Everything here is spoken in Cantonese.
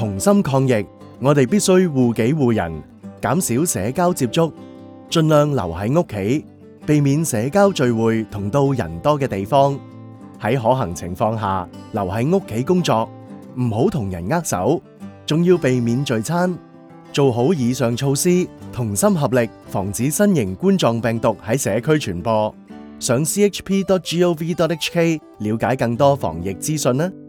同心抗疫，我哋必須護己護人，減少社交接觸，盡量留喺屋企，避免社交聚會同到人多嘅地方。喺可行情況下，留喺屋企工作，唔好同人握手，仲要避免聚餐。做好以上措施，同心合力，防止新型冠狀病毒喺社區傳播。上 chp.gov.hk 了解更多防疫資訊啦。